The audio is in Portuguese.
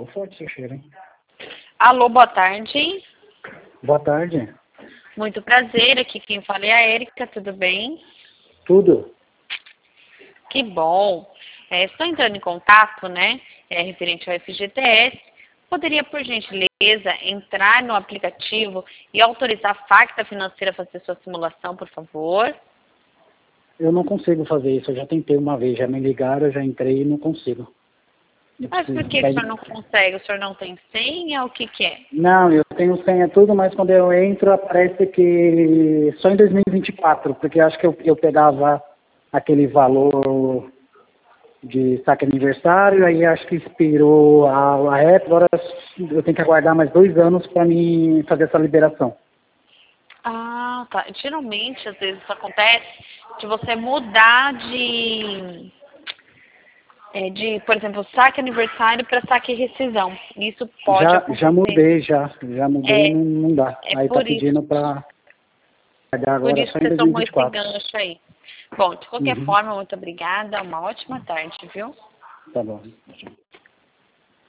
forte seu cheiro, hein? Alô, boa tarde. Boa tarde. Muito prazer, aqui quem fala é a Érica, tudo bem? Tudo? Que bom. Estou entrando em contato, né, referente ao FGTS. Poderia, por gentileza, entrar no aplicativo e autorizar a Facta Financeira a fazer sua simulação, por favor? Eu não consigo fazer isso, eu já tentei uma vez, já me ligaram, eu já entrei e não consigo. Mas por que o senhor não consegue? O senhor não tem senha? O que que é? Não, eu tenho senha tudo, mas quando eu entro aparece que só em 2024, porque eu acho que eu pegava aquele valor de saque aniversário, aí acho que expirou a época, agora eu tenho que aguardar mais 2 anos para mim fazer essa liberação. Ah, tá. Geralmente, às vezes, isso acontece de você mudar por exemplo, saque aniversário para saque rescisão. Isso pode acontecer. Já mudei e É, não dá. é Aí tá por isso. pedindo para pagar Por agora isso só que em você tomou esse 2024. gancho aí. Bom, de qualquer Uhum, forma, muito obrigada. Uma ótima tarde, viu? tá bom.